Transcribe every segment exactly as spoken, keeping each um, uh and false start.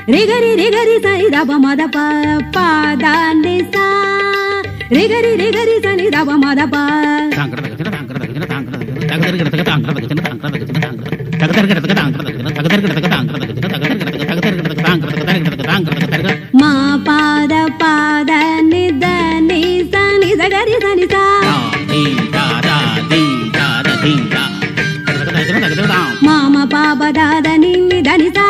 ரிகரி ரிகரி சனி தப மத ப பாதானி சா ரிகரி ரிகரி சனி தப மத ப மா பாத பாத நித நி சனி சகரி சனி சா மாமா பாப தாத நி தனி சா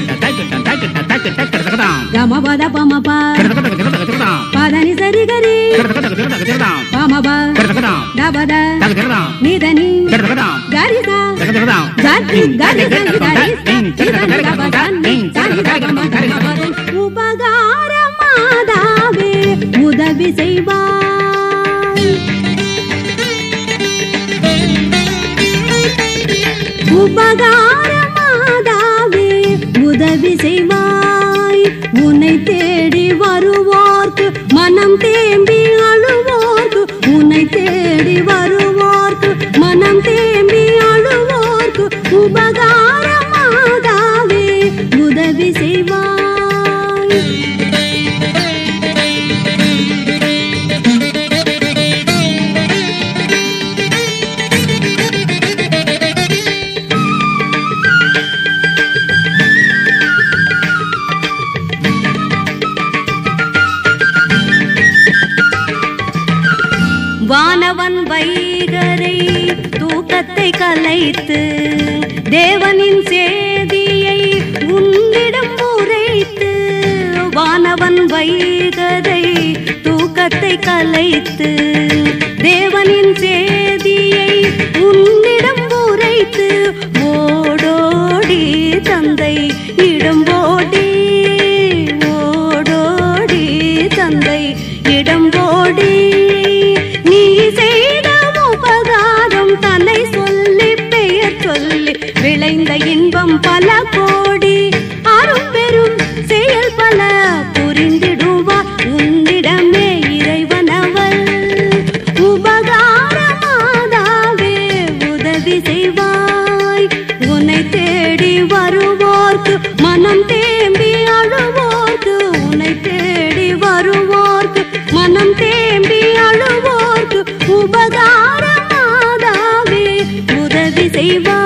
கம பத பம ப பதனி சரி கரி பம ப தபத நிதனி கரி சா கரி கரி சனி கரி உபகார மாதாவே உதவி செய்வாய் உபகார மாதாவே உதவி செய்வாய் உன்னை தேடி வருவோர்க்கு மனம் தேம்பி அழுவோர்க்கு உன்னை தேடி வருவோர்க்கு மனம் தேம்பி அழுவோர்க்கு உபகார மாதாவே உதவி செய்வாய் வானவன் வைகரை தூக்கத்தை கலைத்து தேவனின் சேதியை உன்னிடம் உரைத்து வானவன் வைகரை தூக்கத்தை கலைத்து தேவனின் சேதியை உன்னிடம் உரைத்து ஓடோடி தந்தை இடம்போடி ஓடோடி தந்தை இடம்போடி நீ செய்த உபகாரம் தன்னை சொல்லி பெயர் சொல்லி விளைந்த இன்பம் பல கோடி அரும் பெரும் செயல் பல புரிந்திடுவார் உன்னிடமே இறைவனவள் உபகார மாதாவே உதவி செய்வாய் உன்னை தேடி வருவோர்க்கு மனம் தேம்பி அழுவோர்க்கு உன்னை தேடி வருவோர்க்கு மனம் தேம்பி அழுவோர்க்கு உபகார மாதாவே உதவி செய்வாய்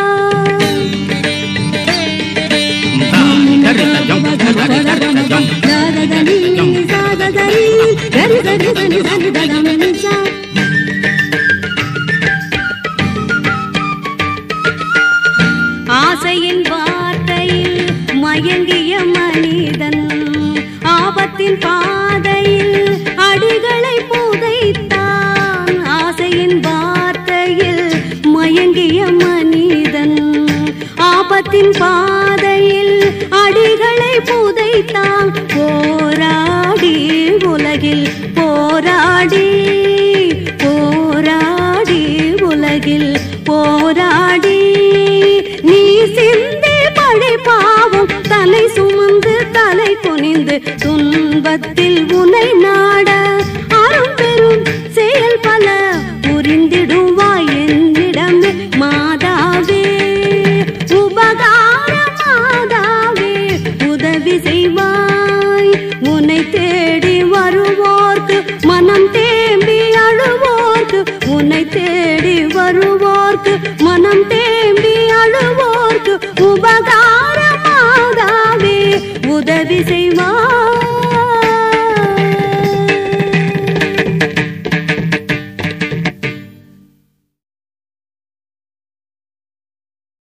ஆசையின் வார்த்தையில் மயங்கிய மனிதன் ஆபத்தின் பாதையில் அடிகளை புதைத்தான் ஆசையின் வார்த்தையில் மயங்கிய மனிதன் ஆபத்தின் பாதையில் அடிகளை புதைத்தான் போராடி உலகில் போராடி போராடி உலகில் போராடி நீ சிந்தி படை பாவம் தலை சுமந்து தலை குனிந்து துன்பத்தில் உனை நாட அரும் பெரும் செயல் பல புரிந்திடுவாய் என்னிடமே மாதாவே உபகார மாதாவே உதவி செய்வாய் உன்னை தேடி வருவோர்க்கு மனம் தேம்பி அழுவோர்க்கு உன்னை தேடி வருவோர்க்கு மனம் தேம்பி அழுவோர்க்கு உபகார மாதாவே உதவி செய்வாய்